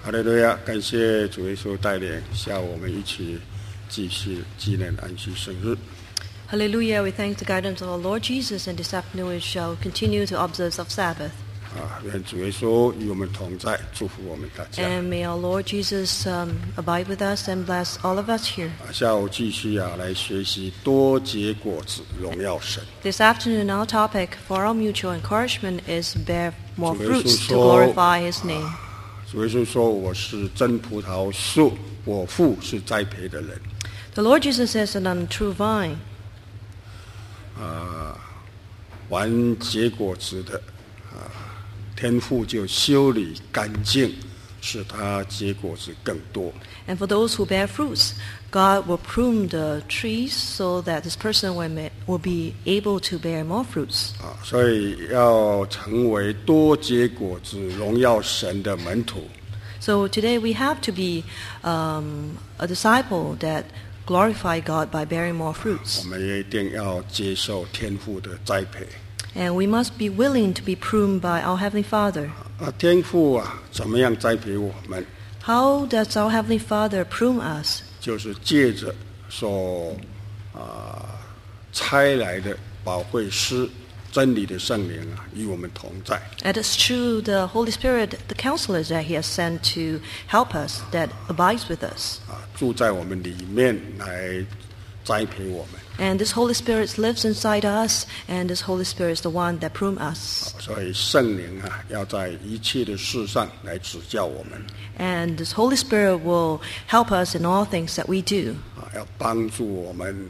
哈利路亚！感谢主耶稣带领，下午我们一起继续纪念安息圣日。 Hallelujah, we thank the guidance of our Lord Jesus, and this afternoon we shall continue to observe of Sabbath. 愿主耶稣与我们同在，祝福我们大家。 And may our Lord Jesus abide with us and bless all of us here. 下午继续来学习多结果子，荣耀神。 This afternoon our topic for our mutual encouragement is bear more 主耶稣 fruits to 说 glorify His name. 主耶稣说：“我是真葡萄树，我父是栽培的人。” The Lord Jesus says that I'm a true vine. 完结果子的天父就修理干净，使它结果子更多。 And for those who bear fruits, God will prune the trees so that this person will be able to bear more fruits. 所以要成为多结果子、荣耀神的门徒。 So today we have to be a disciple that glorify God by bearing more 我 fruits. 们也一定要接受天父的栽培。 And we must be willing to be pruned by our Heavenly Father. 天父怎么样栽培我们？ How does our Heavenly Father prune us? 就是借着所差来的保惠师、真理的圣灵与我们同在。 And it's true the Holy Spirit, the counselors that He has sent to help us, that abides with us. 住在我们里面来栽培我们。 And this Holy Spirit lives inside us, and this Holy Spirit is the one that prunes us. 所以圣灵要在一切的事上来指教我们。 And this Holy Spirit will help us in all things that we do. 要帮助我们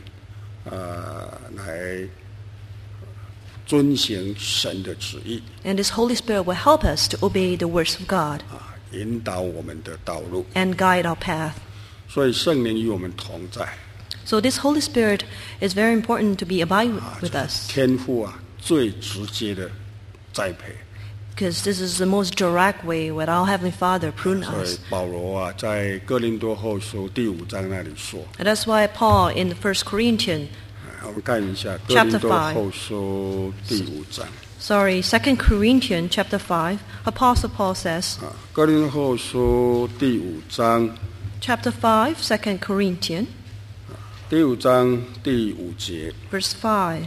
来遵行神的旨意。 And this Holy Spirit will help us to obey the words of God 引导我们的道路。 and guide our path. 所以圣灵与我们同在。 So this Holy Spirit is very important to be abide with us, 天父最直接的栽培。 because this is the most direct way where our Heavenly Father prunes 所以 us. 保罗在哥林多后书第5章那里说， And that's why Paul in the 1 Corinthians, 我们看一下哥林多后书第5章。 2 Corinthians chapter 5, Apostle Paul says, 哥林多后书第5章 chapter 5, 2 Corinthians, 第5章第5节， verse 5.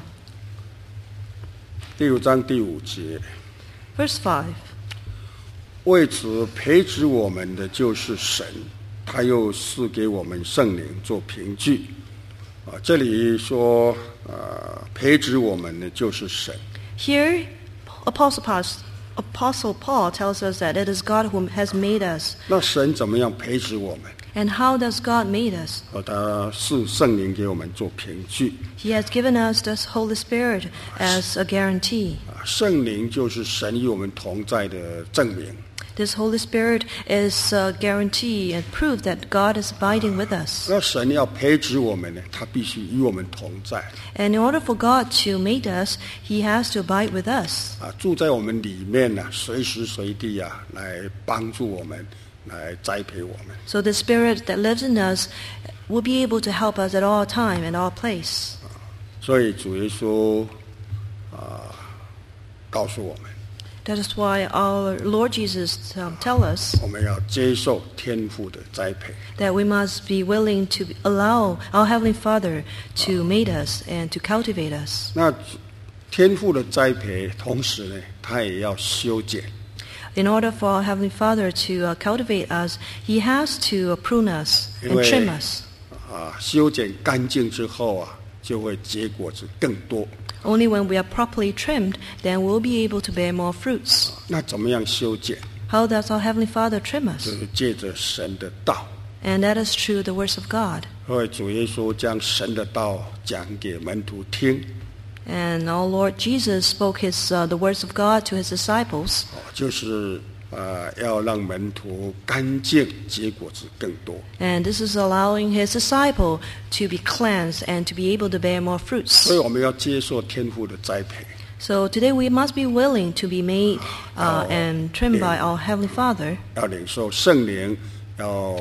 第5章第5节， Verse 5. 为此培植我们的就是神，他又赐给我们圣灵做凭据。这里说培植我们的就是神。 Here, Apostle Paul tells us that it is God who has made us. 那神怎么样培植我们？ And how does God made us? 他是圣灵给我们做凭据。 He has given us this Holy Spirit as a guarantee. 圣灵就是神与我们同在的证明。 This Holy Spirit is a guarantee and proof that God is abiding with us. 那神要培植我们呢，他必须与我们同在。 And in order for God to make us, He has to abide with us. 住在我们里面随时随地来帮助我们，来栽培我们。 So the Spirit that lives in us will be able to help us at all time and all place. 所以主耶稣告诉我们， That is why our Lord Jesus tell us 我们要接受天父的栽培。 that we must be willing to allow our Heavenly Father to make us and to cultivate us. 那天父的栽培，同时呢，他也要修剪。 In order for our Heavenly Father to cultivate us, He has to prune us 因 and 为 trim us. 修剪干净之后就会结果子更多。 Only when we are properly trimmed, then we'll be able to bear more fruits. 那怎么样修剪？ How does our Heavenly Father trim 就 us? 是借着神的道。 And that is through the words of God. 因为主耶稣将神的道讲给门徒听， And our Lord Jesus spoke the words of God to His disciples. 就是要让门徒干净，结果子更多。 And this is allowing His disciple to be cleansed and to be able to bear more fruits. 所以我们要接受天父的栽培。 So today we must be willing to be made and trimmed by our Heavenly Father. 要领受圣灵，要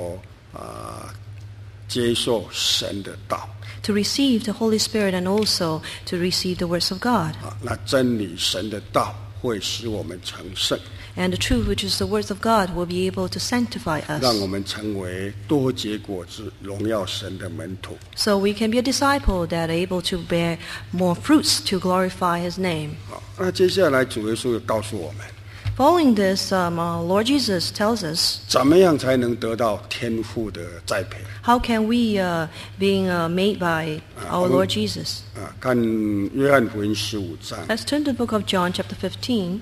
接受神的道。 To receive the Holy Spirit and also to receive the words of God. 那真理神的道会使我们成圣。 And the truth, which is the words of God, will be able to sanctify 让我 us. 们成为多结果子、荣耀神的门徒。 So we can be a disciple that are able to bear more fruits to glorify His name. 好，那接下来主耶稣又告诉我们， Following this, our Lord Jesus tells us 怎么样才能得到天父的栽培？ how can we, being made by our Lord Jesus. 看约翰福音15章， Let's turn to the book of John, chapter 15.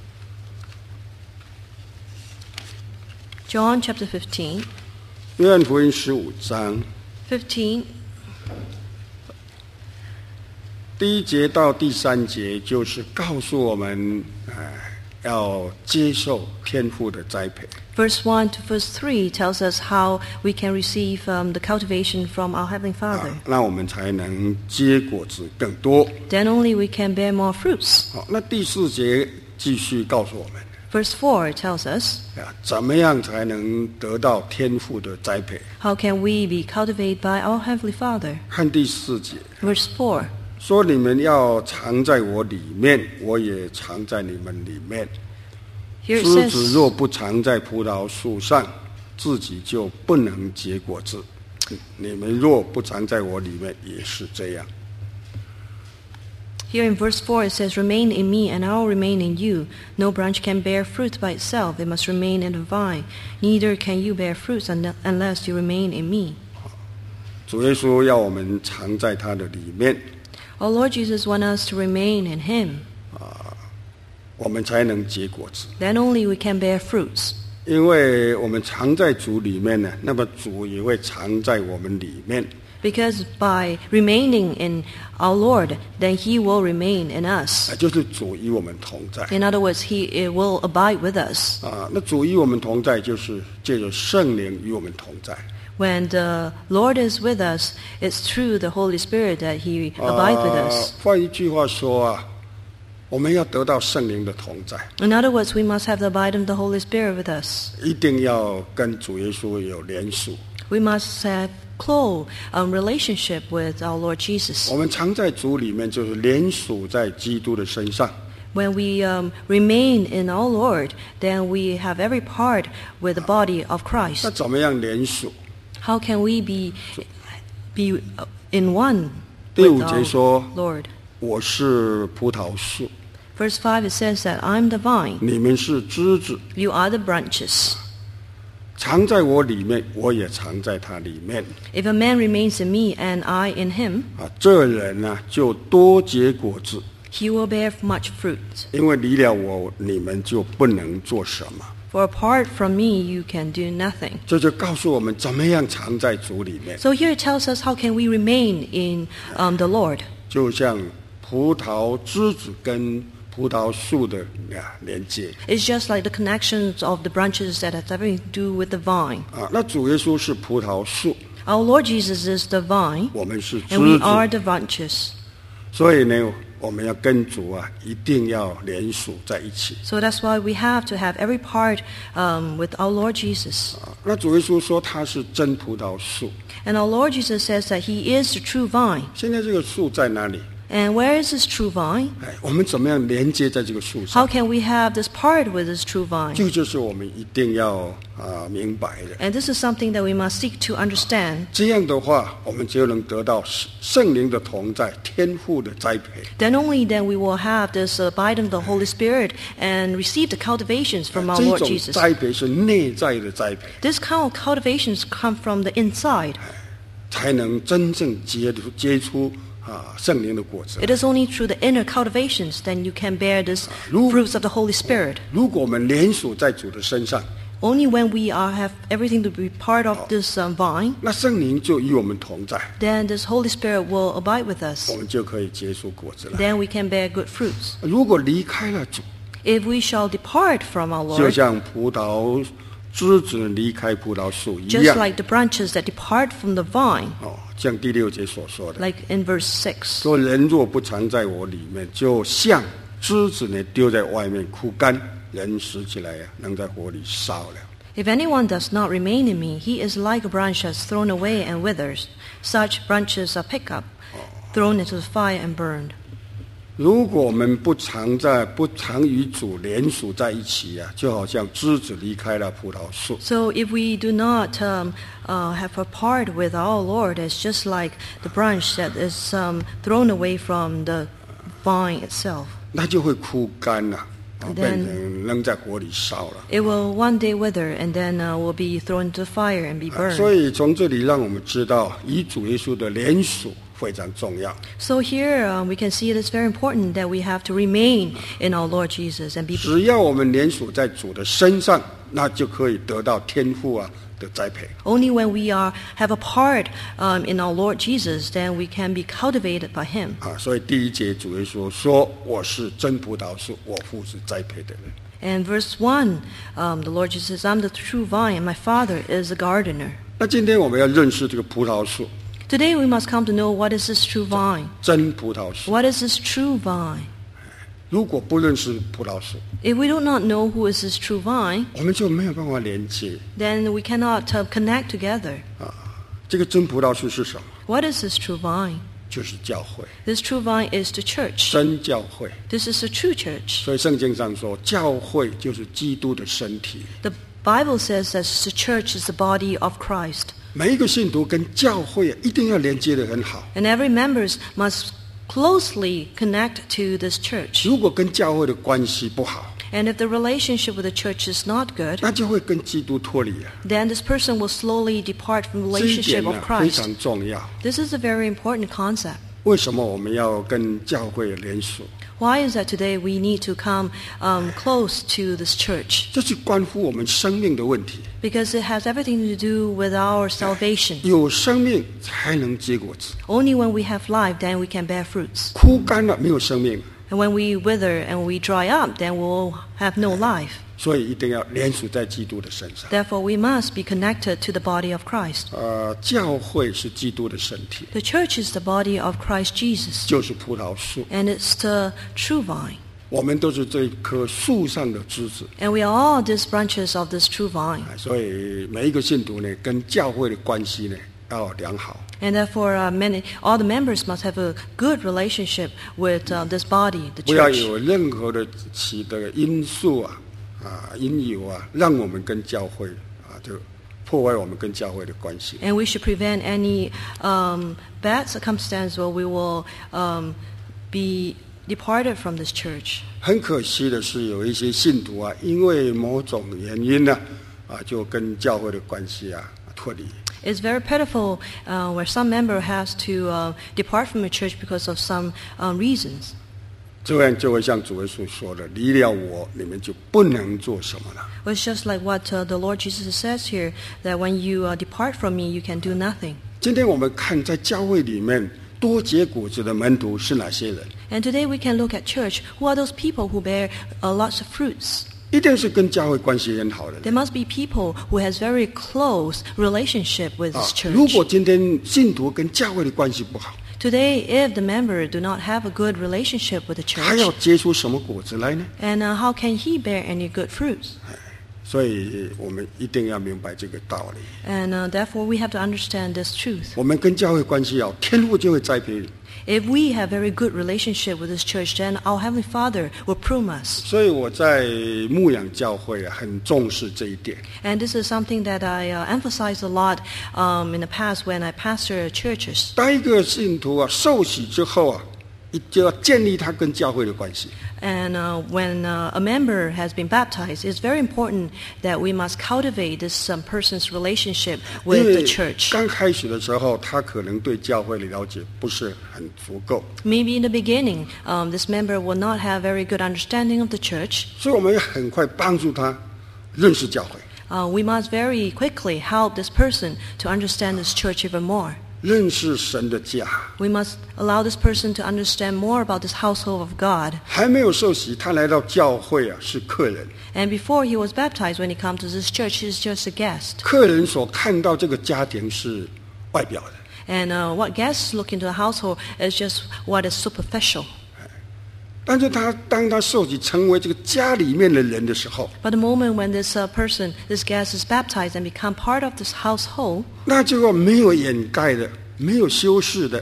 John, chapter 15. 约翰福音15章 15. 第1节到第3节，就是告诉我们，要接受天父的栽培。 Verse 1 to verse 3 tells us how we can receive the cultivation from our Heavenly Father. 那我们才能结果子更多。 Then only we can bear more fruits. 好，那第4节继续告诉我们， Verse 4 tells us 怎么样才能得到天父的栽培？ how can we be cultivated by our Heavenly Father. 看第4节， Verse 4. 说你们要藏在我里面，我也藏在你们里面。 Here it 枝子 says, 若不藏在葡萄树上，自己就不能结果子。你们若不藏在我里面，也是这样。 here in verse 4 it says, Remain in me and I will remain in you. No branch can bear fruit by itself. It must remain in the vine. Neither can you bear fruits unless you remain in me. 主耶稣要我们藏在他的里面， Our Lord Jesus wants us to remain in Him. 我们才能结果子。 Then only we can bear fruits. 因为我们藏在主里面呢，那么主也会藏在我们里面。 Because by remaining in our Lord, then He will remain in us. 就是主与我们同在。 In other words, He will abide with us. 那主与我们同在，就是借着圣灵与我们同在。 When the Lord is with us, it's through the Holy Spirit that He abides with us. 换一句话说我们要得到圣灵的同在， In other words, we must have the abide of the Holy Spirit with us. 一定要跟主耶稣有连属。 We must have close relationship with our Lord Jesus. 我们藏在主里面，就是连属在基督的身上。 When we remain in our Lord, then we have every part with the body of 那 Christ. 怎么样连属？ How can we be in one 第 with 5节 our 说 Lord? 我是葡萄树， Verse 5 it says that I'm the vine, 你们是枝子， you are the branches. 藏在我里面，我也藏在他里面。 If a man remains in me and I in him, 这人呢就多结果子， he will bear much fruit. 因为离了我，你们就不能做什么。 For apart from me, you can do nothing. 这就告诉我们怎么样藏在主里面， So here it tells us how can we remain in the Lord. 就像葡萄枝子跟葡萄树的连接。 It's just like the connections of the branches that have everything to do with the vine. 那主耶稣是葡萄树， Our Lord Jesus is the vine, 我们是枝 and we are 子， the branches. 所以呢，我们要跟主一定要连属在一起。 So that's why we have to have every part with our Lord Jesus. 那主耶稣说他是真葡萄树， And our Lord Jesus says that He is the true vine. 现在这个树在哪里？ And where is this true vine? 我们怎么样连接在这个树上？ How can we have this part with this true vine? 这就是我们一定要明白的。 And this is something that we must seek to understand. 这样的话，我们就能得到圣灵的同在、天父的栽培。 Then only then we will have this abide of the Holy Spirit and receive the cultivations from our 这 Lord 种 Jesus. 栽培是内在的栽培， This kind of cultivations come from the inside. 才能真正结出圣灵的果子。 It is only through the inner cultivations that you can bear this 如- fruits of the Holy Spirit. 如果我们连属在主的身上， Only when we have everything to be part of this vine, 那圣灵就与我们同在， then this Holy Spirit will abide with us. 我们就可以结出果子来。 Then we can bear good fruits. 如果离开了主， If we shall depart from our 就 Lord, 像葡萄枝子离开葡萄树一 just 样。 like the branches that depart from the vine, 像第6节所说的， like in verse 6. 说人若不藏在我里面，就像枝子呢丢在外面枯干，人拾起来能在火里烧了。 If anyone does not remain in me, he is like a branch that's thrown away and withers. Such branches are picked up, thrown into the fire and burned. 如果我们不常与主连属在一起啊，就好像枝子离开了葡萄树。 So if we do not have a part with our Lord, it's just like the branch that is thrown away from the vine itself. 那就会枯干了， Then- 变成扔在火里烧了。 It will one day wither and then will be thrown into fire and be 所 burned. 以从这里让我们知道，与主耶稣的连属非常重要。 So here we can see it is very important that we have to remain in our Lord Jesus and be. 只要我们连属在主的身上，那就可以得到天父的栽培。 Only when we have a part in our Lord Jesus, then we can be cultivated by Him. 所以第一节主耶稣说：“我是真葡萄树，我父是栽培的人。” And verse 1, the Lord Jesus says, I'm the true vine, and my Father is a gardener. 那今天我们要认识这个葡萄树， Today we must come to know what is this true vine. 真葡萄树。 What is this true vine? 如果不认识葡萄树， If we do not know who is this true vine, 我们就没有办法连接。 then we cannot connect together. 这个真葡萄树是什么？ What is this true vine? 就是教会， This true vine is the church. 真教会。 This is a true church. 所以圣经上说，教会就是基督的身体。 The Bible says that the church is the body of Christ. 每一个信徒跟教会一定要连接得很好。 And every member must closely connect to this church. 如果跟教会的关系不好， And if the relationship with the church is not good, 那就会跟基督脱离啊。 then this person will slowly depart from the 这一点 relationship of 非 Christ. 常重要。 This is a very important concept. 为什么我们要跟教会连属？ Why is that today we need to come close to this church? 这是关乎我们生命的问题。 Because it has everything to do with our salvation. 有生命才能结果子， Only when we have life, then we can bear fruits. 枯干了没有生命， And when we wither and we dry up, then we'll have no life. 所以一定要连属在基督的身上。 Therefore, we must be connected to the body of Christ. 教会是基督的身体， The church is the body of Christ Jesus, 就是葡萄树。 and it's the true vine. 我们都是这棵树上的枝子， And we are all these branches of this true vine. 所以每一个信徒呢，跟教会的关系呢要良好。 And therefore, all the members must have a good relationship with this body, the 不要 church. 有任何的因素因由让我们跟教会就破坏我们跟教会的关系。 And we should prevent any bad circumstance where we will be departed from this church. 很可惜的是，有一些信徒因为某种原因呢就跟教会的关系脱离。 It's very pitiful where some member has to depart from the church because of some reasons. 这样就会像主耶稣说的：“离了我，你们就不能做什么了。” Well, it's just like what the Lord Jesus says here, that when you depart from me, you can do nothing. 今天我们看在教会里面多结果子的门徒是哪些人？ And today we can look at church. Who are those people who bear lots of fruits? 一定是跟教会关系很好的人。 There must be people who has very close relationship with this 如 church. 果今天信徒跟教会的关系不好， Today, if the member do not have a good relationship with the 他要 church, 结出什么果子来呢？ and how can he bear any good fruits? 所以我们一定要明白这个道理。 And therefore, we have to understand this truth. 我们跟教会关系好，天父就会栽培你。 If we have very good relationship with this church, then our Heavenly Father will prune us. 所以我在牧养教会很重视这一点。 And this is something that I emphasized a lot in the past when I pastored churches. 当一个信徒受洗之后就要建立他跟教会的关系。 And when a member has been baptized, it's very important that we must cultivate this person's relationship 因 with 为 the church. 刚开始的时候，他可能对教会的了解不是很足够， Maybe in the beginning, this member will not have very good understanding of the church. 所以我们要很快帮助他认识教会， We must very quickly help this person to understand this church even more. 认识神的家。 We must allow this person to understand more about this household of God. 还没有受洗，他来到教会是客人。 And before he was baptized, when he comes to this church, he's just a guest. 客人所看到这个家庭是外表的， And what guests look into the household is just what is superficial. 但是当他受洗成为这个家里面的人的时候， But the moment when this this guest is baptized and become part of this household, 那就没有掩盖的，没有修饰的，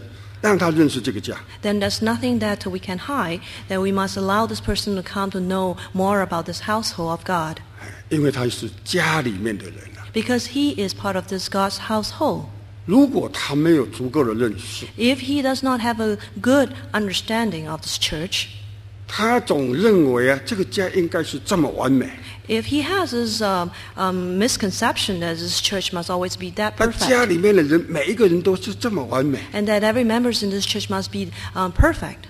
让他认识这个家。 then there's nothing that we can hide, that we must allow this person to come to know more about this household of God. 因为他是家里面的人啊。 Because he is part of this God's household. 如果他没有足够的认识， If he does not have a good understanding of this church, 他总认为啊，这个家应该是这么完美， if he has this misconception that this church must always be that 他家 perfect, 里面的人每一个人都是这么完美， and that every member in this church must be perfect.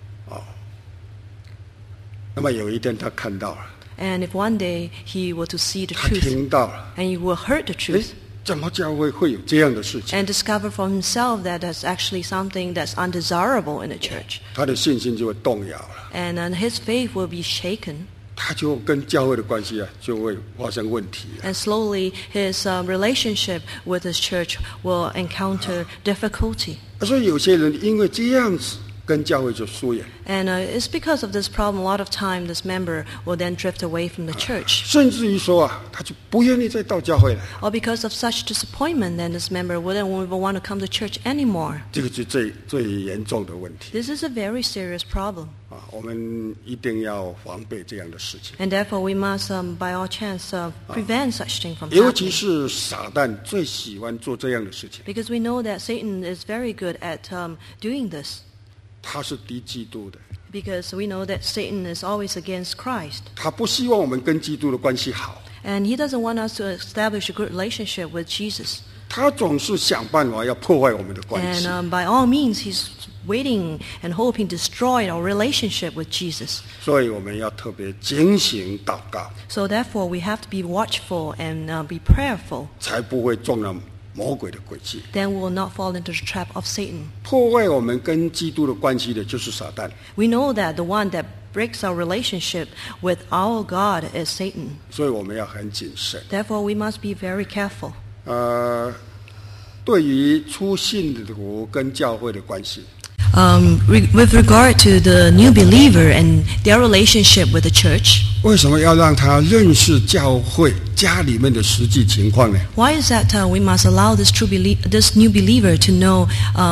那么有一天他看到了， And if one day he were to see the 他 truth, 听到了， and he will heard the 诶 truth, 怎么教会会有这样的事情？ and discover for himself that that's actually something that's undesirable in the church, 他的信心就会动摇了， and his faith will be shaken, 他就跟教会的关系啊就会发生问题了。 and slowly his relationship with his church will encounter difficulty. 所以有些人因为这样子跟教会就疏远， And it's because of this problem, a lot of time this member will then drift away from the church. 甚至于说啊，他就不愿意再到教会来。 Or because of such disappointment, then this member wouldn't even want to come to church anymore. 这个是最严重的问题 This is a very serious problem. 啊！我们一定要防备这样的事情， And therefore we must, by all chance, prevent such thing from 尤其 happening. 是撒旦最喜欢做这样的事情。 Because we know that Satan is very good at doing this. 他是敌基督的， Because we know that Satan is always against Christ. 他不希望我们跟基督的关系好， And he doesn't want us to establish a good relationship with Jesus. 他总是想办法要破坏我们的关 And 系。 by all means, he's waiting and hoping to destroy our relationship with Jesus. 所以我们要特别警醒祷告， So therefore, we have to be watchful and be prayerful. 才不会中了魔鬼的诡计。 Then we will not fall into the trap of Satan. 破坏我们跟基督的关系的就是撒旦， We know that the one that breaks our relationship with our God is Satan. 所以我们要很谨慎。 Therefore, we must be very careful. 对于初信徒跟教会的关系， With regard to the new believer and their relationship with the church, 为什么要让他认识教会家里面的实际情况呢？ why is that we must allow this this new believer to know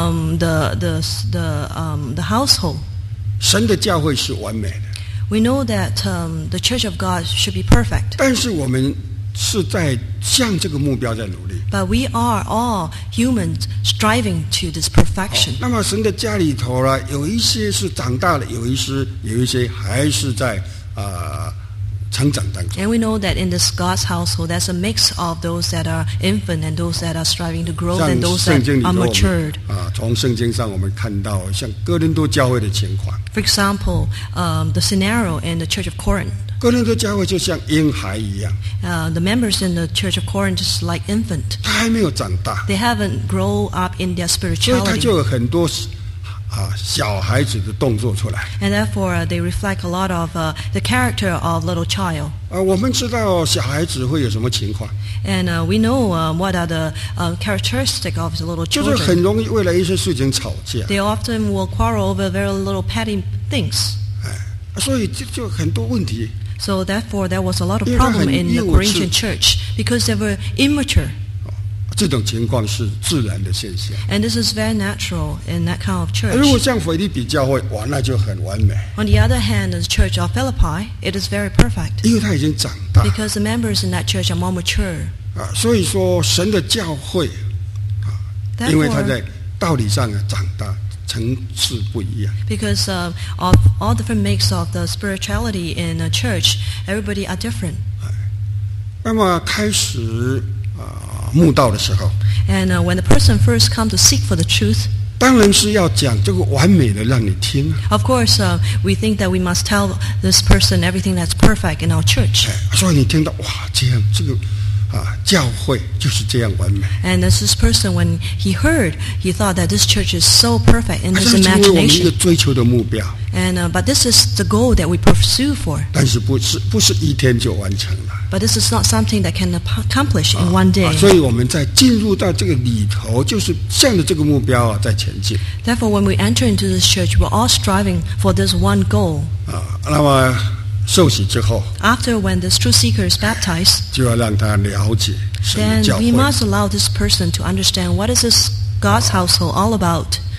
the household? 神的教会是完美的， We know that the church of God should be perfect, 但是我们是在向这个目标在努力。 but we are all humans striving to this perfection. 那么神的家里头呢，有一些是长大了，有一些还是在成长当中。 And we know that in this God's household, there's a mix of those that are infant and those that are striving to grow 像 and those 圣 that 经里 are 头我 matured. 们从圣经上我们看到像哥林多教会的情况， For example, the scenario in the Church of Corinth. 哥林多教会就像婴孩一样， The members in the Church of Corinth is like infant. 他还没有长大， They haven't grown up in their 所以他 spirituality. 就有很多小孩子的动作出来。 And therefore, they reflect a lot of the character of little child. 我们知道小孩子会有什么情况， And we know what are the characteristic of the little 就是很 children. 容易为了一些事情吵架， They often will quarrel over very little petty things. 所以就很多问题。 So therefore, there was a lot of 因为他很 problem in the 幼稚。 Corinthian church because they were immature. 这种情况是自然的现象。 And this is very natural in that kind of 如果 church. 像腓立比教会，哇，那就很完美， On the other hand, the church of Philippi, it is very perfect 因为他已经长大 because the members in that church are more mature. 所以说神的教会因为他 Therefore, 在道理上长大，层次不一样。 because of all different mix of the spirituality in a church, everybody are different. 那么开始慕道的时候， And when the person first come to seek for the truth, 当然是要讲这个完美的让你听。 of course, we think that we must tell this person everything that's perfect in our church. 所以你听到哇，这样这个教会就是这样完美， And as this person, when he heard, he thought that this church is so perfect in 好 his 像成为我们一个 imagination. 追求的目标， And but this is the goal that we pursue for. 但是不是一天就完成了。 But this is not something that can accomplish in one day. 所以我们在进入到这个里头，就是向着这个目标在前进。 Therefore, when we enter into this church, we're all striving for this one goal. 那么受洗之后， After when this truth seeker is baptized, 就要让他了解神的 then 教 we 会。 must allow this person to understand what is this God's household all about.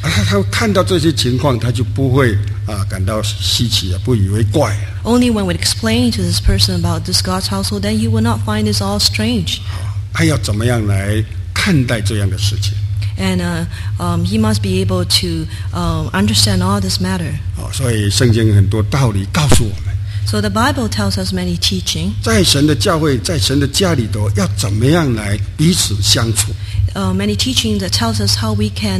他看到这些情况，他就不会感到稀奇不以为怪。 Only when we explain to this person about this God's household, then he will not find this all strange. 他要怎么样来看待这样的事情？ And he must be able to understand all this matter. 所以圣经很多道理告诉我们。 So the Bible tells us many teaching. 在神的教会，在神的家里头，要怎么样来彼此相处？ Many teaching that tells us how we can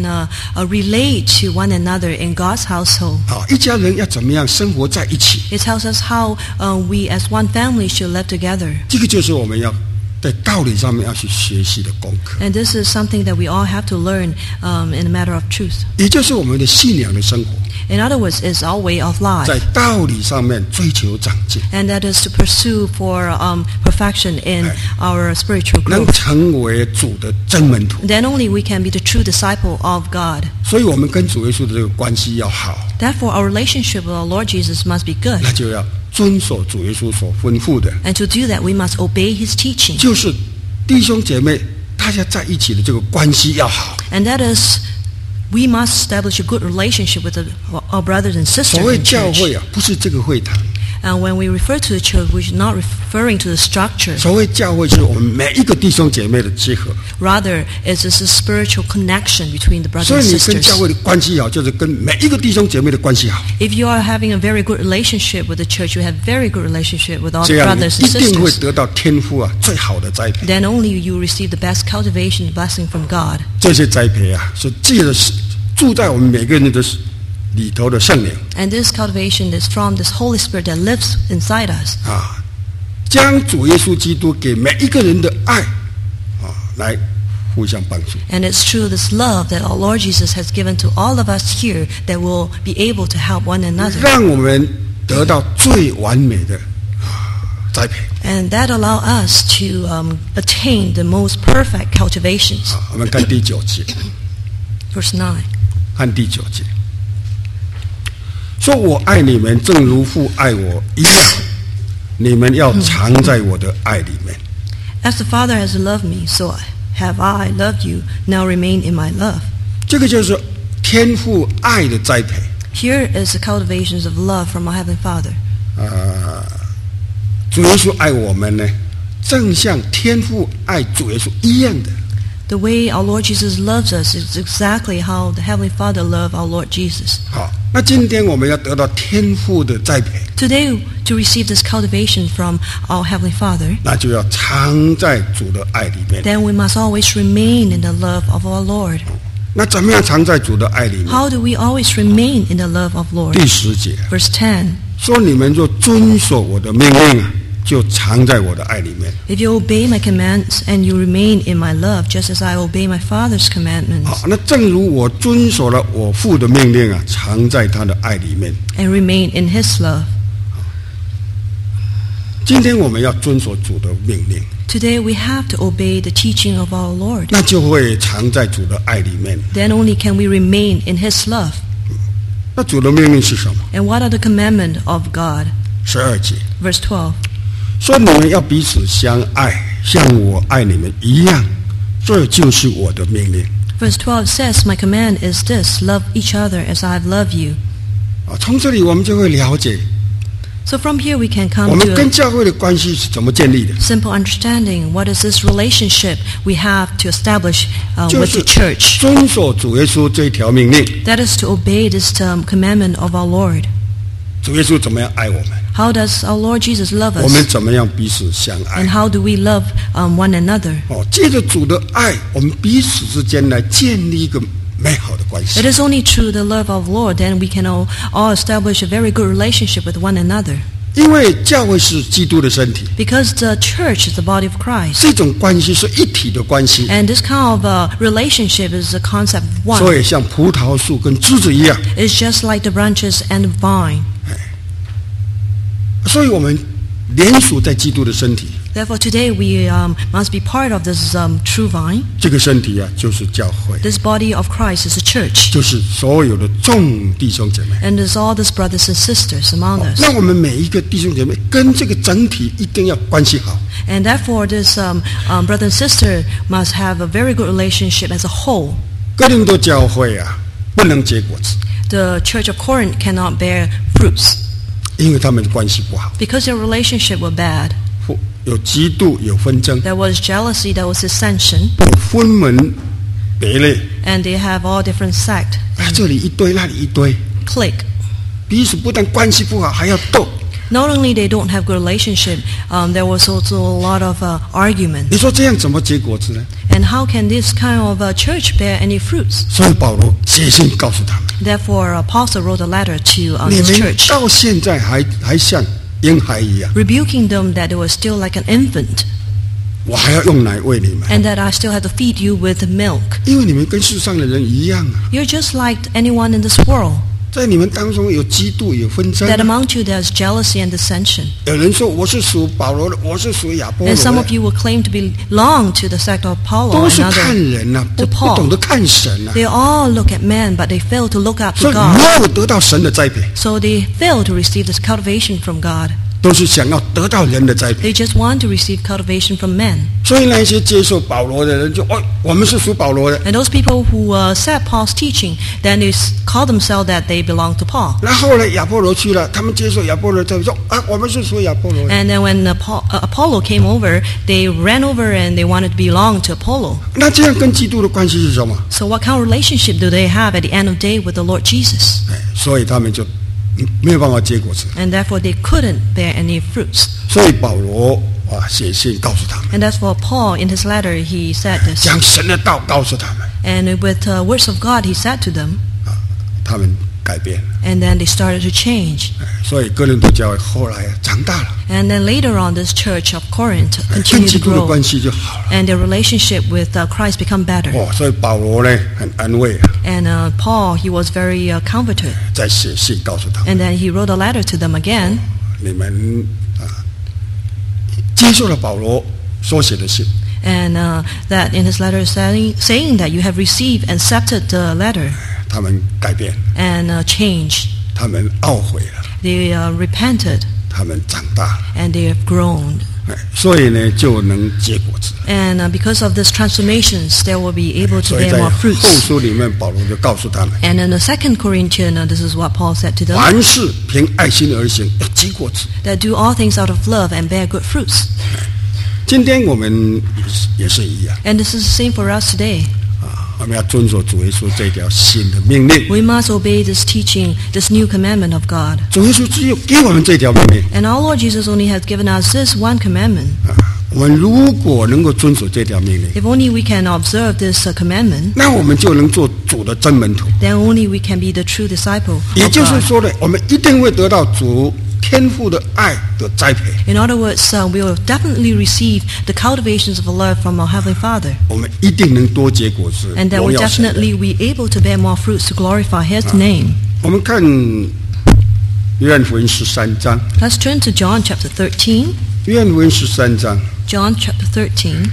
relate to one another in God's household. 一家人要怎么样生活在一起？ It tells us how we as one family should live together. 这个就是我们要在道理上面要去学习的功课。 And this is something that we all have to learn in a matter of truth. 也就是我们的信仰的生活。 In other words, it's our way of life. 在道理上面追求长进。 And that is to pursue for perfection in our spiritual 能 growth. 成为主的真门徒。 Then only we can be the true disciple of God. 所以我们跟主耶稣的这个关系要好。 Therefore, our relationship with our Lord Jesus must be good. 那就要遵守主耶稣所吩咐的。 And to do that, we must obey His teaching. 就是弟兄姐妹大家在一起的这个关系要好。 And that is, we must establish a good relationship with our brothers and sisters 所谓 in 教 church. 会不是这个会堂。 And when we refer to the church, we're not referring to the structure. 所谓教会是我们每一个弟兄姐妹的结合。 Rather, it's just a spiritual connection between the brothers 所 and 以你跟教 sisters. 会的关系好，就是跟每一个弟兄姐妹的关系好。 If you are having a very good relationship with the church, you have very good relationship with all 这 the 样你 brothers and 一定会 sisters. 得到天父最好的栽培。 Then only you receive the best cultivation and blessing from God. 这些栽培是借着住在我们每个人的里头的圣灵 And this cultivation is from this Holy Spirit that lives inside us. 将主耶稣基督给每一个人的爱来互相帮助。 And it's through this love that our Lord Jesus has given to all of us here that we'll be able to help one another. 让我们得到最完美的栽培。 And that allow us to attain the most perfect cultivations. 我们看第9节， Verse 9. 看第9节，说我爱你们，正如父爱我一样，你们要常在我的爱里面。 As the Father has loved me, so have I loved you. Now remain in my love. 这个就是天父爱的栽培。 Here is the cultivations of love from our Heavenly Father. 主耶稣爱我们呢，正像天父爱主耶稣一样的。 The way our Lord Jesus loves us is exactly how the Heavenly Father loved our Lord Jesus. 好，那今天我们要得到天父的栽培， Today, to receive this cultivation from our Heavenly Father, 那就要常在主的爱里面。 then we must always remain in the love of our Lord. 那怎么样常在主的爱里面？ How do we always remain in the love of Lord? 第10节 Verse 10. 说：“你们若遵守我的命令就常在我的爱里面。” If you obey my commands and you remain in my love, just as I obey my Father's commandments, 好，那正如我遵守了我父的命令常在他的爱里面。 and remain in His love. 今天我们要遵守主的命令， Today we have to obey the teaching of our Lord. 那就会常在主的爱里面。 Then only can we remain in His love. 那主的命令是什么？ And what are the commandments of God? 12节 Verse 12. 说：“你们要彼此相爱，像我爱你们一样，这就是我的命令。” Verse 12 says, My command is this, love each other as I have loved you. 从这里我们就会了解， So from here we can 我 come 们 to 跟 a 教会的关系是怎么建立的。 simple understanding. What is this relationship we have to establish 就 with 是 the church? 遵守主耶稣这一条命令。 That is to obey this commandment of our Lord. 主耶稣怎么样爱我们？ How does our Lord Jesus love 我们 us? 怎么样彼此相爱 And？how do we love one another? 借着主的爱，我们彼此之间来建立一个美好的关系 It。is only through the love of Lord then we can all establish a very good relationship with one another. 因为教会是基督的身体， Because the church is the body of Christ. 这种关系是一体的关系， And this kind of relationship is a concept of 所 one. 以像葡萄树跟枝子一样。 It's just like the branches and the vine. 所以我们联属在基督的身体， Therefore today we must be part of this true vine. 这个身体就是教会， This body of Christ is a church. 就是所有的众弟兄姐妹。 And there's all these brothers and sisters among us. 那我们每一个弟兄姐妹跟这个整体一定要关系好。 And therefore this brother and sister must have a very good relationship as a whole. 哥林多教会不能结果子， The church of Corinth cannot bear fruits 因为他们关系不好， because their relationship were bad. 有嫉妒，有纷争， There was jealousy, there was dissension, 有分门别类， and they have all different sect, 这里一堆，那里一堆， clique. 彼此不但关系不好，还要斗。 Not only they don't have good relationship, there was also a lot of argument. 你说这样怎么结果子呢？ And how can this kind of church bear any fruits? 所以保罗写信告诉他们， Therefore, Apostle wrote a letter to 你 this 们 church, 到现在还像婴孩一样， rebuking them that they were still like an infant, 我还要用奶喂你们， and that I still have to feed you with milk. 因为你们跟世上的人一样啊， You're just like anyone in this world. 在你们当中有嫉妒，有纷争 That among you there's jealousy and dissension. 有人说我是属保罗的，我是属亚波罗 And some of 的， you will claim to belong to the sect of Apollo 都 and 是看 others. 人呐、不 to Paul 懂得看神呐、 They all look at man, but they fail to look up 所 to 以 God. 没有得到神的栽培， So they fail to receive this cultivation from God. 都是想要得到人的栽培。 They just want to receive cultivation from men. 所以那些接受保罗的人就我们是属保罗的， And those people who accept Paul's teaching, then they call themselves that they belong to Paul. 然后呢亚波罗去了，他们接受亚波罗，他们说我们是属亚波罗的。 And then when Apollo came over, they ran over and they wanted to belong to Apollo. 那这样跟基督的关系是什么？ So what kind of relationship do they have at the end of the day with the Lord Jesus? 所以他们就没有办法结果子。 And therefore they couldn't bear any fruits. 所以保罗写信告诉他们， And that's for Paul in his letter he said this. 将神的道告诉他们， And with words of God he said to them, 他们改变了。 and then they started to change. 所以哥林多教会后来长大了， And then later on this church of Corinth 跟 continued 基 to 督的 grow. 关系就好了。 And their relationship with Christ become better. 所以保罗呢很安慰啊， And Paul, he was very comforted. 在写信告诉他们， And then he wrote a letter to them again. 你们接受了保罗所写的信， And that in his letter saying that you have received and accepted the letter 他们改变， and changed. 他们懊悔了， They repented 他们长大了， and they have grown. 所以呢就能结果子。 And because of these transformations, they will be able to 所以 bear 在 more 后 fruits. 书里面，保罗就告诉他们， And in the 2 Corinthians, this is what Paul said to them, 凡事凭爱心而行，要结果子。 that do all things out of love and bear good fruits. 今天我们也是一样 And this is the same for us today. 我们要遵守主耶稣这条新的命令。 We must obey this teaching, this new commandment of God. 主耶稣只有给我们这条命令 And our Lord Jesus only has given us this one commandment. 我们如果能够遵守这条命令， If only we can observe this commandment, 那我们就能做主的真门徒。 then only we can be the true disciple 也 of 就是 God. 说呢，我们一定会得到主天父的爱的栽培， In other words, we will definitely receive the cultivations of love from our Heavenly Father. 我们一定能多结果子， And that 荣 we'll 耀神的。 definitely be able to bear more fruits to glorify His name. 我们看约翰福音13章， Let's turn to John chapter 13. 约翰福音13章 John chapter 13,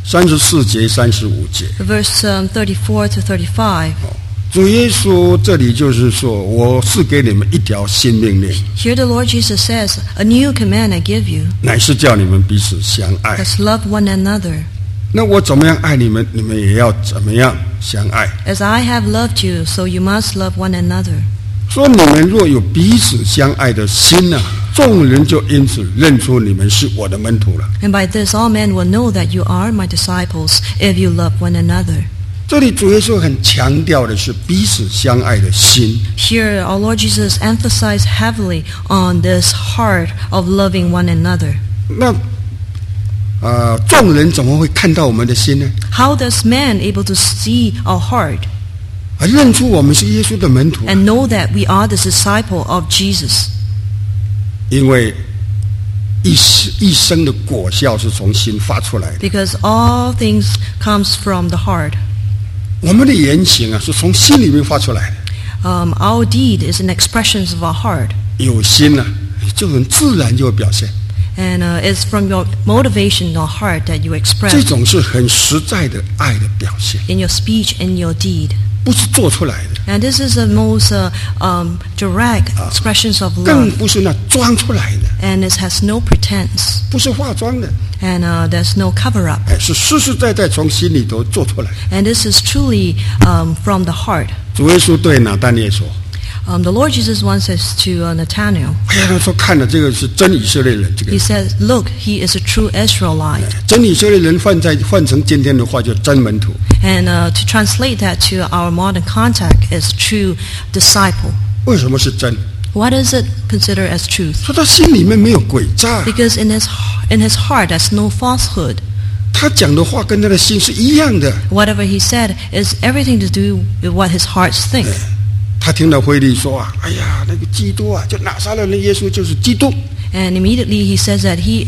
34节、35节。 verse 34 to 35. 主耶稣这里就是说，我是给你们一条新命令， Here the Lord Jesus says, "A new command I give you, 乃是叫你们彼此相爱。 let's love one another. 那我怎么样爱你们，你们也要怎么样相爱。 As I have loved you, so you must love one another." 说你们若有彼此相爱的心啊，众人就因此认出你们是我的门徒了。 And by this all men will know that you are my disciples if you love one another. 这里主耶稣很强调的是彼此相爱的心。 Here our Lord Jesus emphasized heavily on this heart of loving one another. 那众人怎么会看到我们的心呢？ How does man able to see our heart 认出我们是耶稣的门徒， and know that we are the disciple of Jesus? 因为一生的果效是从心发出来的。 Because all things comes from the heart. 我们的言行啊，是从心里面发出来的。 Our deed is an expression of our heart. 有心啊，就很自然就会表现。 And it's from your motivation, your heart, that you 这 express 种是很实在的爱的表现， in your speech and your deed. 不是做出来的， And this is the most direct expressions of 更 love. 不是那装出来的， And it has no pretense. 不是化妆的， And there's no cover-up. 是实实在在从心里头做出来。 And this is truly from the heart. 主耶稣对拿但业说 The Lord Jesus once says to Nathanael, 哎呀，他说看了这个是真以色列人，这个 he says, look, he is a true Israelite. 真以色列人换成今天的话就真门徒。 And to translate that to our modern context is true disciple. 为什么是真？ What is it considered as truth? 说他心里面没有诡诈， Because in his heart there's no falsehood. 他讲的话跟他的心是一样的。 Whatever he said is everything to do with what his hearts think. 他听到腓利说啊，哎呀，那个基督啊，就拿撒勒人耶稣就是基督。 And immediately he says that he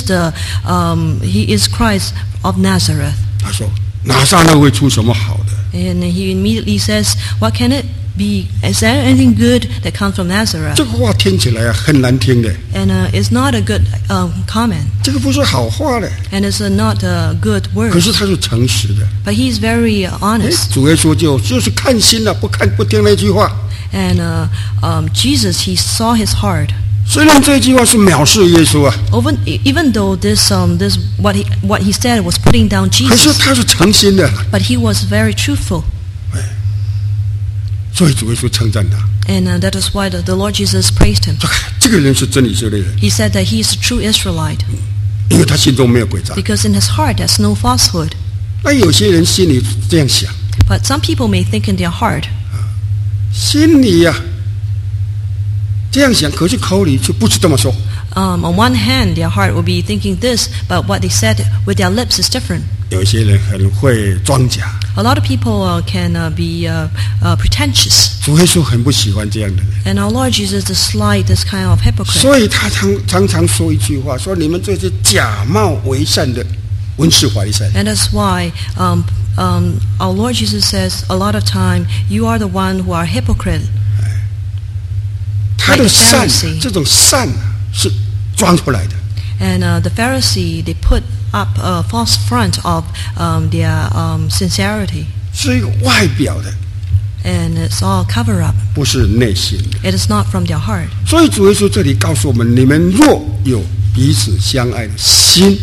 is Christ of Nazareth. 他说拿撒勒会出什么好的？ And he immediately says, what can it be? Is there anything good that comes from Nazareth? 这个话听起来啊很难听的， And it's not a good comment. 这个不是好话嘞。 And it's not a good 可 word. 是他是诚实的。 But he's very 哎 honest. 主耶稣就是看心了，不听那句话。 And Jesus, he saw his heart. 虽然这句话是藐视耶稣啊， Even though this what he said was putting down 可是 Jesus, 他是诚心的， but he was very truthful. 所以主耶稣称赞他， And that is why the Lord Jesus praised him. 说这个人是真以色列人， He said that he is a true Israelite 因为他心中没有诡诈。 because in his heart there's no falsehood. 那有些人心里这样想， But some people may think in their heart, 心里呀、这样想，可是口里却不是这么说。 on one hand, their heart will be thinking this, but what they said with their lips is different. 有些人很会装假， A lot of people can be pretentious. 主耶稣很不喜欢这样的人， And our Lord Jesus disliked this kind of hypocrite. 所以他常常说一句话，说你们这些假冒为善的文士法利赛人。 And that's why our Lord Jesus says a lot of time, you are the one who are hypocrite. 他的善 like the Pharisee. 这种善是装出来的， And the Pharisee, they put up a false front of their sincerity. 是一个外表的， And it's all cover up. 不是内心的。 It is not from their heart. 所以主耶稣这里告诉我们：你们若有彼此相爱的心，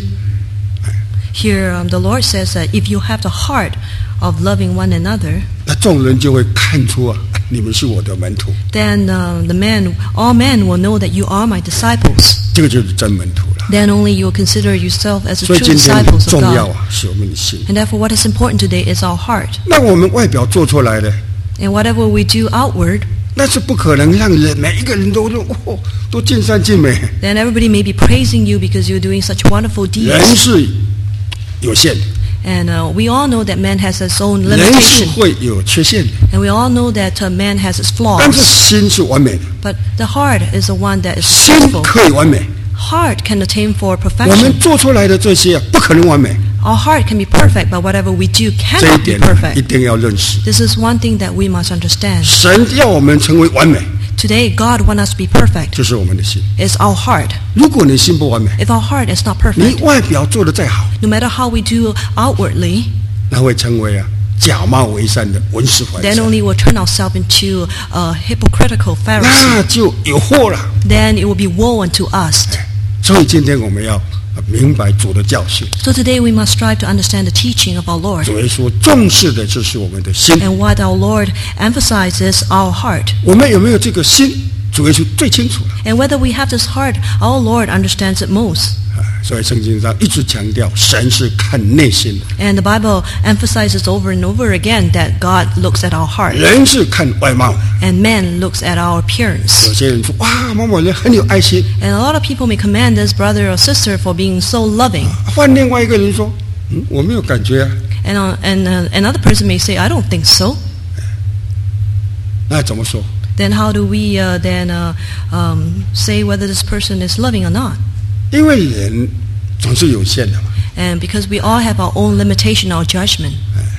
Here the Lord says that if you have the heart of loving one another, 那众人就会看出啊，你们是我的门徒， then all men will know that you are my disciples. 这个就是真门徒了。 Then only you will consider yourself as the 所以 true 今天 disciples of 重要 God. 啊，是我们的心。 And therefore what is important today is our heart. 那我们外表做出来的， And whatever we do outward, 那是不可能让人每一个人都尽善尽美。 then everybody may be praising you because you're doing such wonderful 人 deeds. 是有限的， And we all know that man has his own 人是 limitation. 会有缺陷的， And we all know that man has his 但是 flaws. 心是完美的， But the heart is the one that is 心 faithful. 可以完美。 Heart can attain for 我 perfection. 们做出来的这些啊，不可能完美， Our heart can be perfect, but whatever we do 这一 cannot be 点一 perfect. 定要认识。 This is one thing that we must understand. 神要我们成为完美， Today, God wants us to be perfect. 就是我们的心。 It's our heart. 如果你心不完美， If our heart is not 你 perfect, 外表做的再好， no matter how we do outwardly, 那会成为啊假冒为善的文士法利 then 赛人， only we'll turn ourselves into a hypocritical 那 Pharisee. 就有祸了。 Then it will be woe unto us. 所以今天我们要明白主的教训。 So today we must strive to understand the teaching of our Lord. 主耶稣重视的就是我们的心， And what our Lord emphasizes our heart. 我们有没有这个心，主耶稣最清楚了。 And whether we have this heart, our Lord understands it most. 所以圣经上一直强调，神是看内心的， And the Bible emphasizes over and over again that God looks at our heart 人是看外貌的。 and man looks at our appearance. 有些人说，哇，某某人很有爱心， And a lot of people may commend this brother or sister for being so loving. 换另外一个人说，我没有感觉啊， And another person may say, I don't think so. 那怎么说？ Then how do we say whether this person is loving or not? 因为人总是有限的嘛， And because we all have our own limitation, our judgment.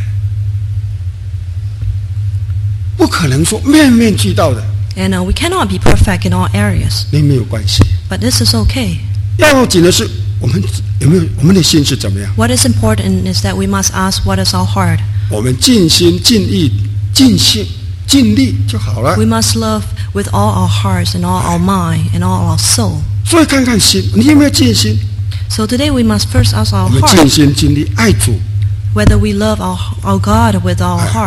不可能说面面俱到的， And we cannot be perfect in all areas. 那没有关系。 But this is okay. 要紧的是我们有没有我们的心是怎么样？ What is important is that we must ask what is our heart. 我们尽心尽意尽心尽力就好了 We。must love with all our hearts and all our mind and all our soul. 所以看看心，你有没有尽心？ So today we must first ask 我 our 们尽 heart 心尽力爱主， whether we love our God with our heart.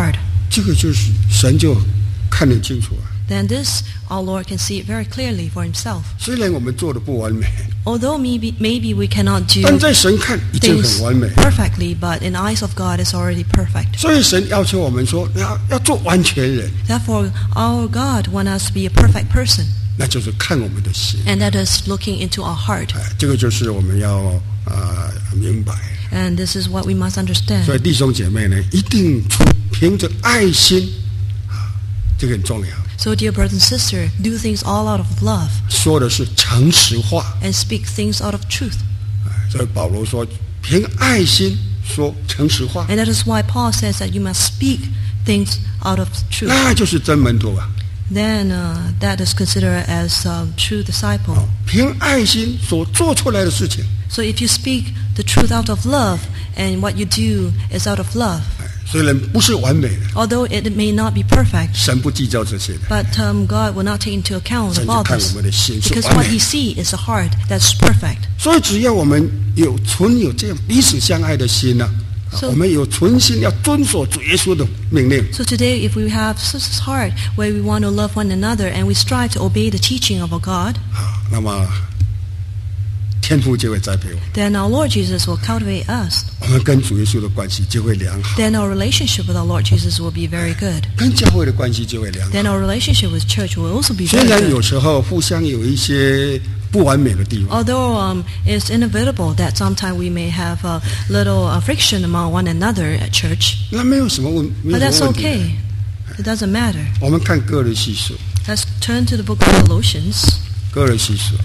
这个就是神就看得清楚啊。 then this our Lord can see it very clearly for himself. 虽然我们做的不完美， Although maybe we cannot 但 do 在神看已经 things 很完美。 perfectly, but in the eyes of God it's already perfect. 所以神要求我们说，要做完全人， Therefore, our God wants us to be a perfect person, 那就是看我们的心。 and that is looking into our heart. 这个就是我们要明白。 And this is what we must 所 understand. 以弟兄姐妹呢，一定凭着爱心这个很重要。 So, dear brother and sister, do things all out of love 说的是诚实话， and speak things out of truth. 所以保罗说，凭爱心说诚实话， And that is why Paul says that you must speak things out of truth. 那就是真门徒啊。 Then that is considered as true disciple. 凭爱心所做出来的事情， So if you speak the truth out of love, and what you do is out of love, 虽然不是完美的， although it may not be perfect, 神不计较这些的， but God will not take into account 神 of 就 all 看 this, 我们的心是 because 完 what 美 He。sees is a heart that's perfect. 所以只要我们有这样彼此相爱的心呢、 So- 我们有存心要遵守主耶稣的命令， So today, if we have such a heart where we want to love one another and we strive to obey the teaching of our God, 那么天父就会栽培我们， then our Lord Jesus will cultivate us. 我们跟主耶稣的关系就会良好， Then our relationship with our Lord Jesus will be very good. 跟教会的关系就会良好。 Then our relationship with church will also be 虽 very 然有 good. 时候互相有一些不完美的地方， Although it's inevitable that sometimes we may have a little friction among one another at church, 那没有什么问，没 but 有 that's 什么问题的。 okay. It doesn't matter. 我们看歌罗西书， Let's turn to the book of Colossians. 歌罗西书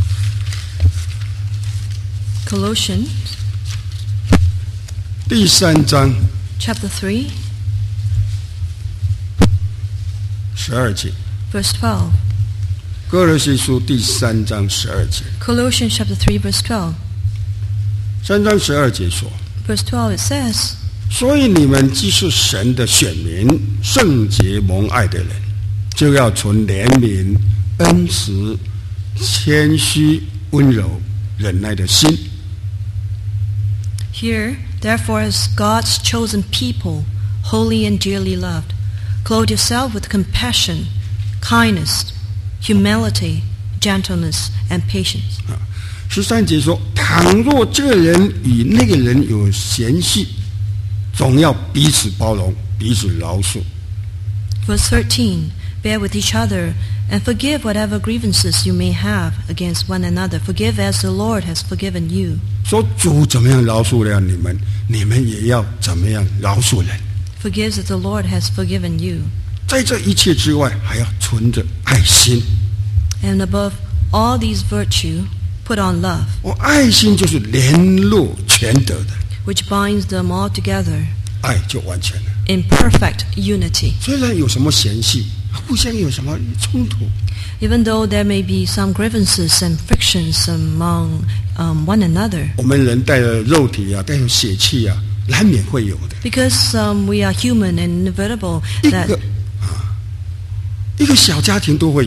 Colossians 第3章 chapter 3, 12节， verse 12. 歌罗西书第3章12节 Colossians chapter 3, verse 12. ，3章12节说。 Verse 12 it says, 所以你们既是神的选民，圣洁蒙爱的人，就要存怜悯、恩慈、谦虚、温柔、忍耐的心。 Here, therefore, as God's chosen people, holy and dearly loved, clothe yourself with compassion, kindness, humility, gentleness, and patience. 13节说：倘若这个人与那个人有嫌隙，总要彼此包容，彼此饶恕。 Verse 13, bear with each other and forgive whatever grievances you may have against one another. Forgive as the Lord has forgiven you. 说主怎么样饶恕了你们，你们也要怎么样饶恕人。 Forgive as the Lord has forgiven you. 在这一切之外，还要存着爱心。 And above all these virtue, put on love, 爱心就是联络全德的， which binds them all together 爱就完全了。 in perfect unity. 虽然有什么嫌隙，互相有什么冲突， Even though there may be some grievances and frictions among one another, 我们人带着肉体啊，带着血气啊，难免会有的。 because we are human and inevitable 一 that 个一个小家庭都会有。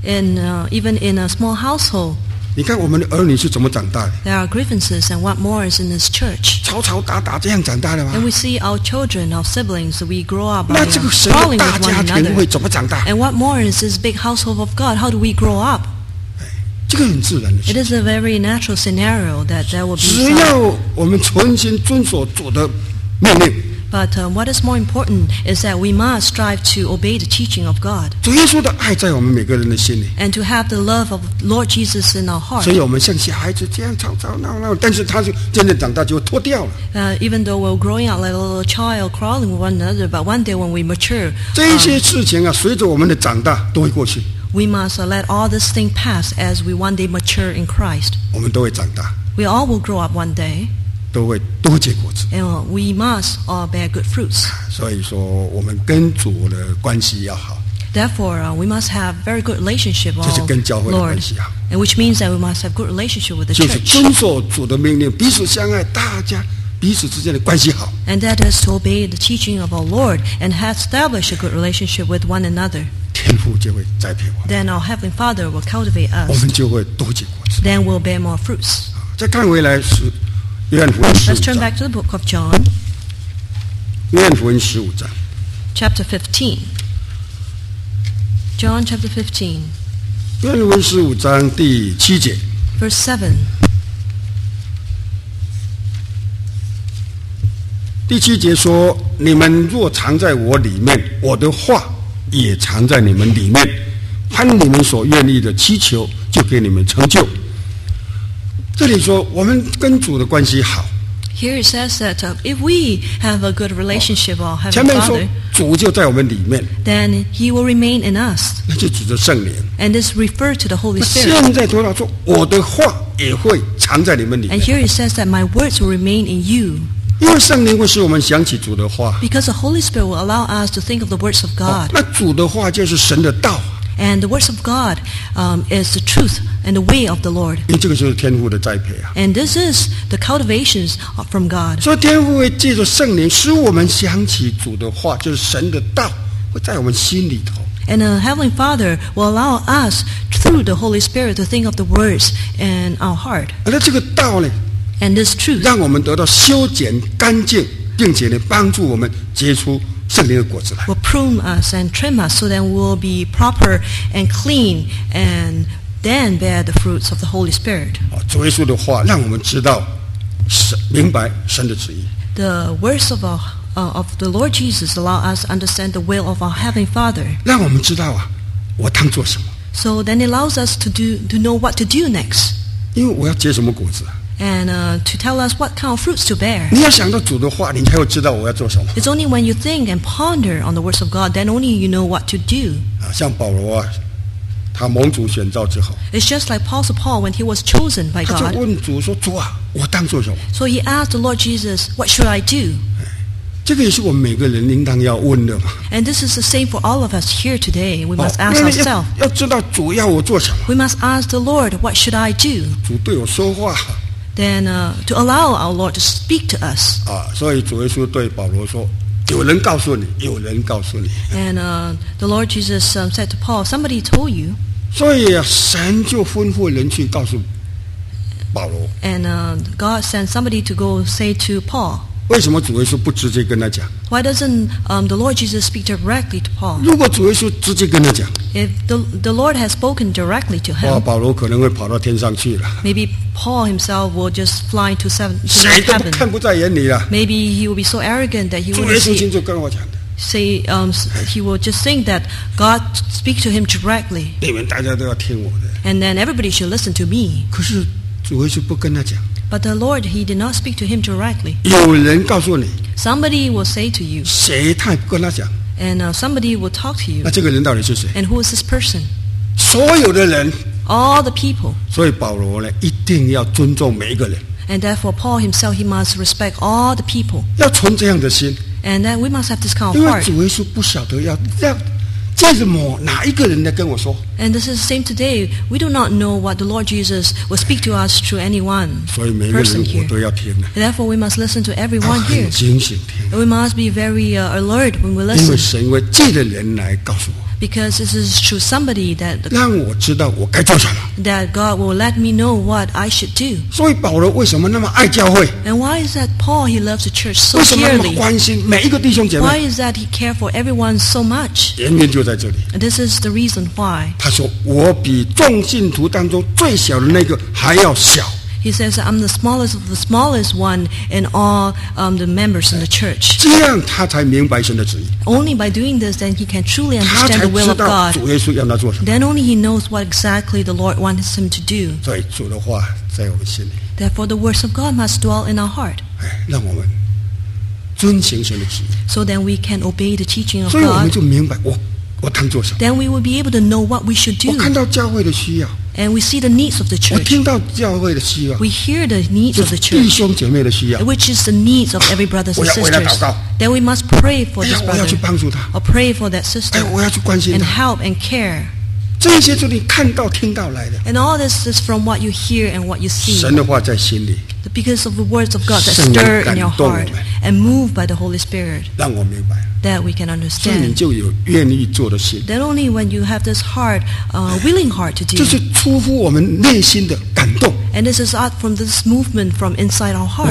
even in a small household, 你看我们的儿女是怎么长大的？ there are grievances, and what more is in this church. 吵吵打打这样长大的吗 And？we see our children, our siblings, we grow up by 那这个神 falling 的大 with one 家庭会 another. 怎么长大？ And what more is this big household of God? How do we grow up? 这个很自然的 It 事。 is a very natural scenario that there will be 只 some. 要我们存心遵守主的命令， But what is more important is that we must strive to obey the teaching of God 主耶稣的爱在我们每个人的心里， and to have the love of Lord Jesus in our heart. 所以我们像小孩子这样吵吵闹闹，但是他就渐渐长大就会脱掉了。 Even though we're growing up like a little child crawling with one another, but one day when we mature, 这一些事情啊，随着我们的长大都会过去， we must let all this thing pass as we one day mature in Christ. 我们都会长大， We all will grow up one day, 都会多结果子。 and we must all bear good fruits. 所以说，我们跟主的关系要好， Therefore, we must have very good relationship with 这是 our 跟教会的 Lord, 关系好， and which means that we must have good relationship with the 就是 church. 遵守主的命令，彼此相爱，大家彼此之间的关系好。 And that is to obey the teaching of our Lord and have established a good relationship with one another. 天父就会栽培我们， Then our Heavenly Father will cultivate 我 us. 们就会多结果子。 Then we'll bear more fruits. 再看回来是约翰福音 Let's 15 turn 章， back to the book of John. 约翰福音15章 chapter 15. John chapter 15, 原文15章第7节， verse 7. 第7节说：你们若藏在我里面，我的话也藏在你们里面，凡你们所愿意的祈求，就给你们成就。这里说我们跟主的关系好， Here it says that if we have a good relationship with 前 Heavenly 面说 Father, 主就在我们里面， then He will remain in us. 那就指着圣灵。 And this refers to the Holy 那 Spirit. 现在说到说我的话也会藏在你们里 And 面， here it says that my words will remain in you. 因为圣灵会使我们想起主的话。 Because the Holy Spirit will allow us to think of the words of God. 那主的话就是神的道， And the words of God is the truth and the way of the Lord. 因为这个就是天父的栽培啊。 And this is the cultivations from God. 所以天父会借着圣灵使我们想起主的话，就是神的道会在我们心里头。 And the Heavenly Father will allow us through the Holy Spirit to think of the words in our heart. 而这个道呢， And this truth 让我们得到修剪干净，并且呢，帮助我们结出圣灵的果子来。 will prune us and trim us so that we will be proper and clean and then bear the fruits of the Holy Spirit. 主耶稣的话让我们知道神明白神的旨意， The words of the Lord Jesus allow us to understand the will of our Heavenly Father. 让我们知道啊，我当做什么， So then it allows us to know what to do next. 因为我要结什么果子啊。 And to tell us what kind of fruits to bear. 你要想到主的话，你才会知道我要做什么 It's only when you think and ponder on the words of God, then only you know what to do. 啊。像保罗啊，他蒙主选召之后， It's just like Apostle Paul when he was chosen by 他就 God. 问主说：“主啊，我当做什么 So he asked the Lord Jesus, what should I do?？” 这个也是我们每个人应当要问的嘛。 And this is the same for all of us here today. We must ask 因为 ourselves. 要知道主要我做什么， We must ask the Lord, what should I do? 主对我说话 Then to allow our Lord to speak to us. 啊。所以主耶稣对保罗说：“有人告诉你，有人告诉你。 And the Lord Jesus said to Paul, somebody told you. ” 所以啊，神就吩咐人去告诉保罗。 And God sent somebody to go say to Paul. 为什么主耶稣不直接跟他讲？ Why doesn't the Lord Jesus speak directly to Paul? 如果主耶稣直接跟他讲， If the Lord has spoken directly to 哇， him, 保罗可能会跑到天上去了， maybe Paul himself will just fly to 谁 ninth 都 heaven. 看不在眼里了。 Maybe he will be so arrogant that he 主 will 耶稣 say, 亲自跟我讲的， he will just think that God speak to him directly, 你们大家都要听我的。 and then everybody should listen to me. 可是主耶稣不跟他讲， But the Lord, he did not speak to him directly. 有人告诉你， Somebody will say to you, 谁他也不跟他讲， and somebody will talk to you. 那这个人到底是谁？ And who is this person? 所有的人。 All the people. 所以保罗呢，一定要尊重每一个人， And therefore Paul himself, he must respect all the people. 要存这样的心， And then we must have this kind 因 of 为 heart. 主耶稣不晓得要借着哪一个人来跟我说， And this is the same today. We do not know what the Lord Jesus will speak to us through any one 所以每一个 person 人我 here. 都要听的， And therefore we must listen to 要 everyone 很 here. 警醒听， And we must be very alert when we 因为 listen. 神会借着人来告诉我， Because this is through somebody that 让我知道我该做什么。 God will let me know what I should do. 所以保罗为什么那么爱教会？ And why is that Paul, he loves the church so 为什么那么 dearly? 关心每一个弟兄姐 Why 妹？ is that he cared for everyone so much? 原因就在这里。 And this is the reason why. 他说：“我比众信徒当中最小的那个还要小。” He says, I'm the smallest of the smallest one in all the members in the church. 这样他才明白神的旨意， Only by doing this, then he can truly 他 understand 才 the will 知 of 道 God. 主耶稣要他做什么。 Then only he knows what exactly the Lord wants him to do. 所以主的话在我们心里， Therefore, the words of God must dwell in our heart, 让我们遵行神的旨意。 so then we can obey the teaching of 所以我们 God. 就明白我当做什么。 Then we will be able to know what we should 我 do. 看到教会的需要， And we see the needs of the 我 church. 听到教会的需要， We hear the needs 就 of 是 the 弟 church, 兄姐妹的需要。 which is the needs of every brothers and 我要为他 sisters. 祷告。 Then we must pray for 哎 this 呀，我要去 brother, 帮助他， or pray for that 哎 sister, 呀，我要去关心 and 他。 help and care. 这些是你看到、听到来的。 And all this is from what you hear and what you see. 神的话在心里， Because of the words of God that 圣灵 stir 感 in your 动我 heart 们。 and move by the Holy Spirit, 让我明白， that we can 所以你 understand. 就有愿意做的心， Then only when you have this heart, willing heart to 这 do. 是出乎我们内心的感动。 And this is out from this movement from inside our heart.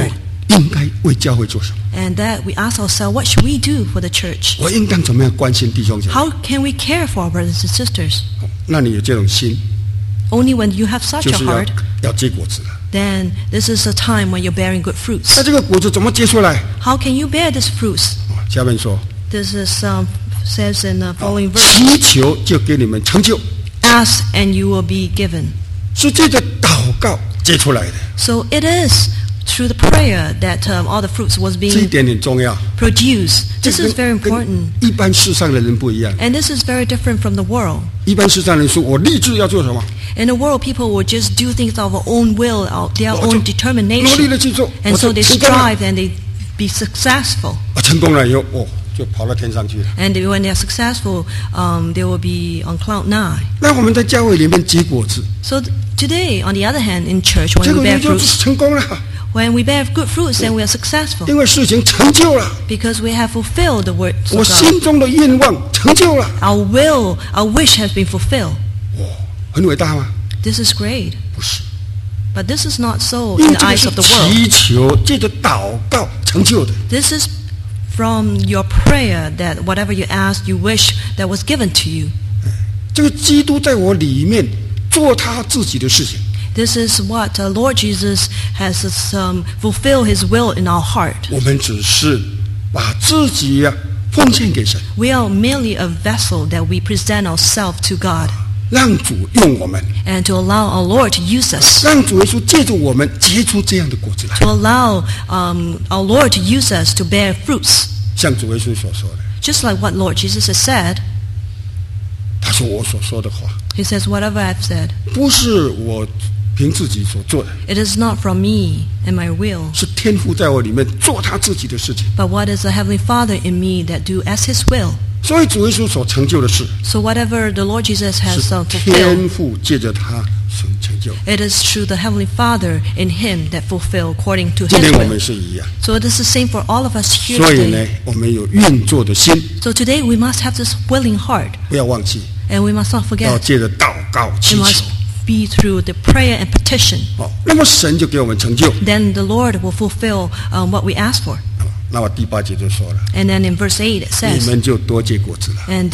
应该为教会做什么？ And that we ask ourselves, what should we do for the church? 我应当怎么样关心弟兄姐妹？ How can we care for our brothers and sisters? 那你有这种心， Only when you have such 就 a 是 heart, 要结果子了。 then this is a time when you're bearing good fruits. 那这个果子怎么结出来？ How can you bear these fruits? 下面说， This is says in the following verse, 祈求就给你们成就， ask and you will be given. 是这个祷告结出来的， So it is through the prayer that all the fruits was 这一 being 点很重要。 produced. 这 This 跟 is very 跟 important. 一般世上的人不一样。 And this is very different from the world. 一般世上人说，我立志要做什么， In the world, people will just do things of their own will, of their 我就 own 努力的 determination. 去做， And 我 so 就 they 成功了。 strive and they be successful. 成功了以后，就跑到天上去了。 And when they are successful, they will be on cloud 9. 那我们在教会里面结果子， So today, on the other hand, in church, 这 when 个 we bear 人就 fruits, 成功了， when we bear good fruits, then we are successful 因为事情成就了， because we have fulfilled the words 我 of God. 心中的愿望成就了。 Our will, our wish has been fulfilled. 很伟大吗？ This is great. 不是， But this is not so 因 in 为 the 这个 eyes 是 of the world. 祈求，借着祷告成就的。 This is from your prayer that whatever you ask, you wish that was given to you. 这个基督在我里面做他自己的事情， This is what Lord Jesus has fulfilled His will in our heart. 我们只是把自己奉献给神， We are merely a vessel that we present ourselves to God 让主用我们， and to allow our Lord to use us. 让主耶稣借助我们结出这样的果子来。 To allow our Lord to use us to bear fruits. 像主耶稣所说的， Just like what Lord Jesus has said, 他说我所说的话， He says, whatever I've said, 不是我凭自己所做的， it is not from me and my will, 是天父在我里面做他自己的事情。 but what is the Heavenly Father in me that do as His will. 所以主耶稣所成就的事， So whatever the Lord Jesus has 是 fulfilled, 天父借着他所成就。 it is through the Heavenly Father in Him that fulfill according to 今 His 天我 will. 们是一样， So it is the same for all of us here 所以呢 today.， 我们有愿做的心， So today we must have this willing heart, 不要忘记， and we must not 要 forget. 借着祷告 It 祈 must 求。 be through the prayer and petition. 那么神就给我们成就。 Then the Lord will fulfill what we ask for. 那么第8节就说了， And then in verse 8 it 你 says, 们就多结果子了。 and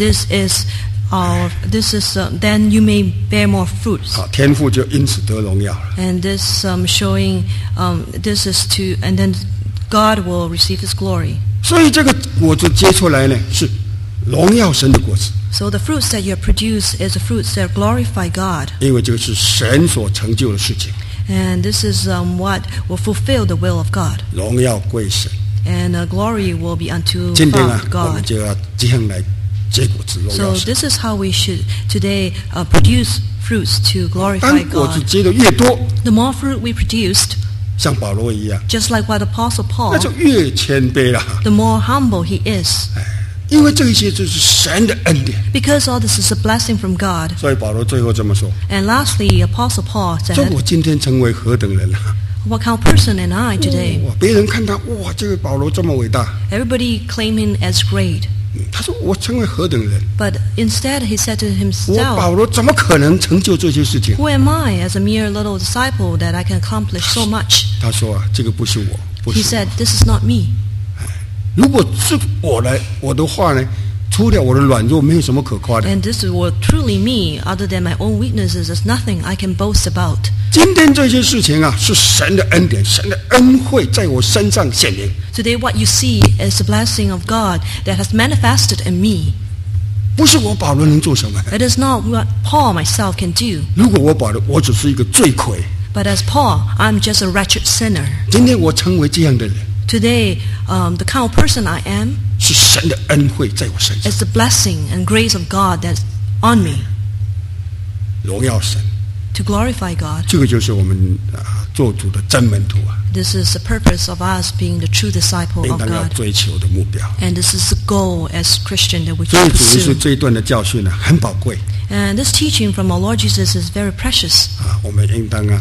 then you may bear more fruits. 好，天父就因此得荣耀了。 And this showing, this is to, and then God will receive His glory. 所以这个果子结出来呢，是荣耀神的果子， So the fruits that you produce is the fruits that glorify God. 因为这个是神所成就的事情， And this is what will fulfill the will of God. 荣耀归神。 And glory will be unto 今天 Father 我们 God. 就要这样来结果子，荣 So 耀神。 this is how we should today produce fruits to 当 glorify 果子 God. 结的越多， The more fruit we produced, 像保罗一样， just like what Apostle 那就 Paul, 越谦卑了。 the more humble he is. 因为这一些就是神的恩典， Because all this is a blessing from God. 所以保罗最后这么说： And lastly, Apostle Paul 说 said, 我今天成为何等人啊！ what kind of person am I today? 哇，别人看他哇，这个保罗这么伟大， Everybody claim him as great. 他说我成为何等人？ But instead he said to 我保 himself, 罗怎么可能成就这些事情？ who am I as a mere little disciple that I can accomplish so much? 他说啊，这个不是我，不 He 是我。 said, this is not me. 如果是我的话呢，除了我的软弱，没有什么可夸的。 And this were truly me. Other than my own weaknesses, there's nothing I can boast about. 今天这些事情啊，是神的恩典，神的恩惠在我身上显明。 Today what you see is the blessing of God that has manifested in me. 不是我保罗能做什么？ It is not what Paul myself can do. 如果我保罗，我只是一个罪魁。 But as Paul, I'm just a wretched sinner. 今天我成为这样的人， Today, the kind of person I am 是神的恩惠在我身上， is the blessing and grace of God that's on me 荣耀神。 to glorify God. 这个就是我们做主的真门徒啊， This is the purpose of us being the true disciple 应 of 当要 God. 追求的目标。 And this is the goal as Christian that we 所以 should 主耶稣 pursue. 这一段的教训呢，很宝贵 And this teaching from our Lord Jesus is very precious. 啊，我们应当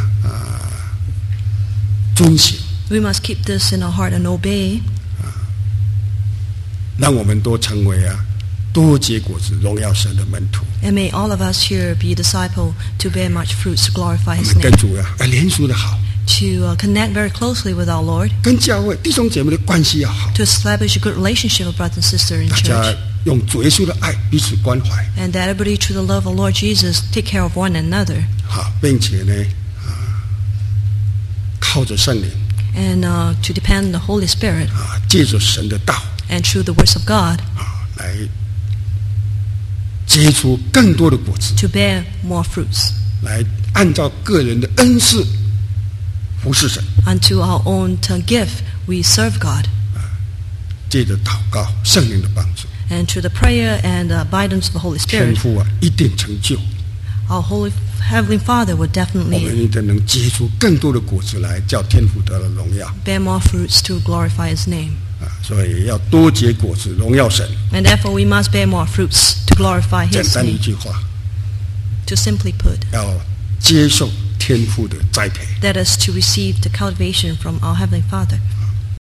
遵行， We must keep this in our heart and obey. 让我们都成为多结果子、荣耀神的门徒。 And may all of us here be disciple to bear much fruits to glorify 我 His 们跟 name. 主联署的好， to connect very closely with our Lord, 跟教会弟兄姐妹的关系要好， to establish a good relationship with brothers and sisters in 大家 church, 用主耶稣的爱彼此关怀， and that everybody through the love of Lord Jesus take care of one another, 好，并且呢，靠着圣灵 and to depend on the Holy Spirit, 借着神的道 and through the words of God, 来结出更多的果子， to bear more fruits, 来按照个人的恩赐服侍神， unto our own gift we serve God, 借着祷告圣灵的帮助， and through the prayer and abidance of the Holy 天 Spirit, 父一定成就， our Holy Heavenly Father will 我 definitely 们一定能结出更多的果子来，叫天父得了荣耀 bear more fruits to glorify His name. 所以要多结果子，荣耀神。 And therefore we must bear more fruits to glorify 简 His 单的一 name. 句话， To simply put, 要接受天父的栽培。 that is to receive the cultivation from our Heavenly Father.